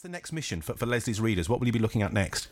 The next mission for Leslie's readers? What will you be looking at next?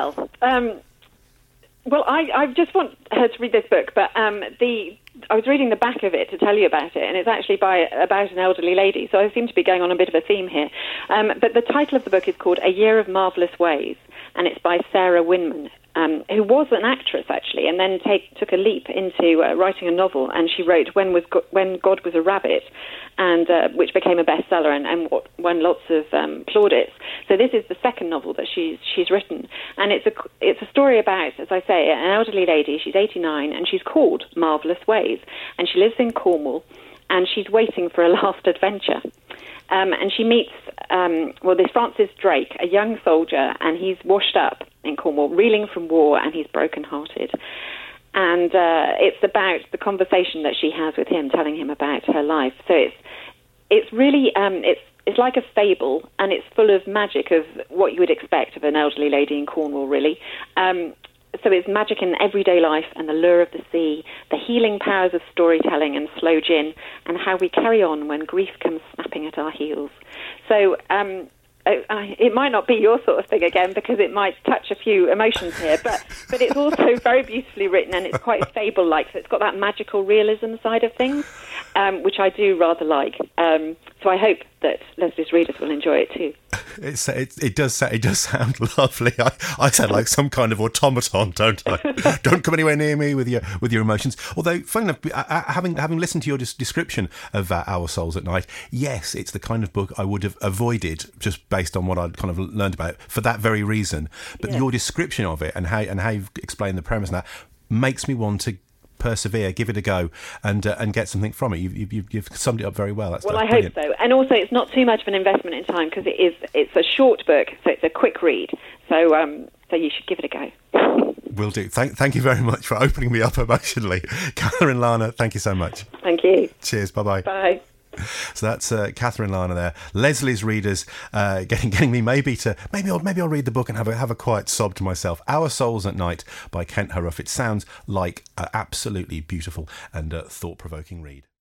I just want her to read this book, but I was reading the back of it to tell you about it, and it's actually about an elderly lady, so I seem to be going on a bit of a theme here. But the title of the book is called A Year of Marvellous Ways, and it's by Sarah Winman, who was an actress, actually, and then took a leap into writing a novel, and she wrote When God Was a Rabbit, and which became a bestseller and won lots of plaudits. So this is the second novel that she's written, and it's a story about, as I say, an elderly lady. She's 89, and she's called Marvellous Ways, and she lives in Cornwall, and she's waiting for a last adventure. And she meets, this Francis Drake, a young soldier, and he's washed up in Cornwall, reeling from war, and he's broken-hearted. And it's about the conversation that she has with him, telling him about her life. So it's really, it's like a fable, and it's full of magic of what you would expect of an elderly lady in Cornwall, really. So it's magic in everyday life and the lure of the sea, the healing powers of storytelling and slow gin, and how we carry on when grief comes snapping at our heels. So it might not be your sort of thing again, because it might touch a few emotions here, but it's also very beautifully written, and it's quite fable-like, so it's got that magical realism side of things, which I do rather like. So I hope that Leslie's readers will enjoy it too. It does sound lovely. I sound like some kind of automaton, don't I? Don't come anywhere near me with your emotions. Although, funny enough, having listened to your description of Our Souls at Night, yes, it's the kind of book I would have avoided just based on what I'd kind of learned about it for that very reason. But your description of it and how you've explained the premise and that makes me want to persevere, give it a go, and get something from it. You've summed it up very well. I hope so. And also, it's not too much of an investment in time, because it's a short book, so it's a quick read. So you should give it a go. Will do. Thank you very much for opening me up emotionally, Catherine Lana. Thank you so much. Thank you. Cheers. Bye-bye. Bye. So that's Catherine Lana there. Leslie's readers getting me maybe I'll read the book and have a quiet sob to myself. Our Souls at Night by Kent Harrouf. It sounds like an absolutely beautiful and thought-provoking read.